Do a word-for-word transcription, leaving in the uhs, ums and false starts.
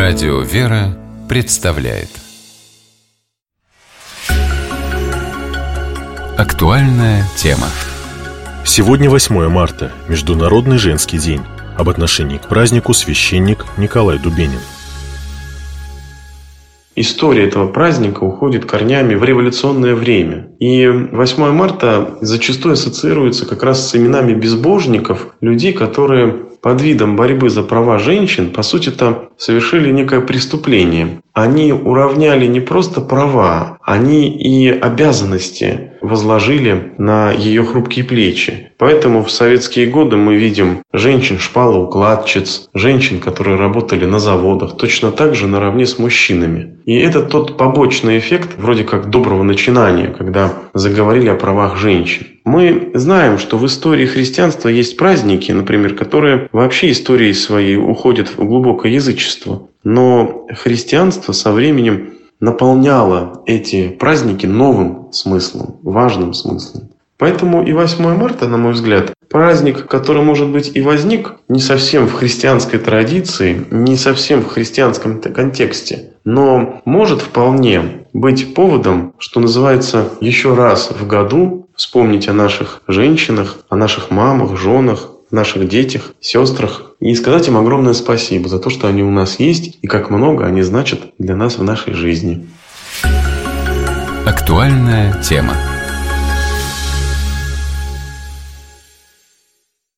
Радио «Вера» представляет актуальная тема. Сегодня восьмое марта, Международный женский день. Об отношении к празднику священник Николай Дубенин. История этого праздника уходит корнями в революционное время. И восьмое марта зачастую ассоциируется как раз с именами безбожников, людей, которые под видом борьбы за права женщин, по сути-то, совершили некое преступление. Они уравняли не просто права, они и обязанности возложили на ее хрупкие плечи. Поэтому в советские годы мы видим женщин-шпалоукладчиц, женщин, которые работали на заводах, точно так же наравне с мужчинами. И это тот побочный эффект, вроде как доброго начинания, когда заговорили о правах женщин. Мы знаем, что в истории христианства есть праздники, например, которые вообще историей своей уходят в глубокое язычество. Но христианство со временем наполняло эти праздники новым смыслом, важным смыслом. Поэтому и восьмое марта, на мой взгляд, праздник, который, может быть, и возник не совсем в христианской традиции, не совсем в христианском контексте, но может вполне быть поводом, что называется, еще раз в году вспомнить о наших женщинах, о наших мамах, женах, наших детях, сестрах и сказать им огромное спасибо за то, что они у нас есть и как много они значат для нас в нашей жизни. Актуальная тема.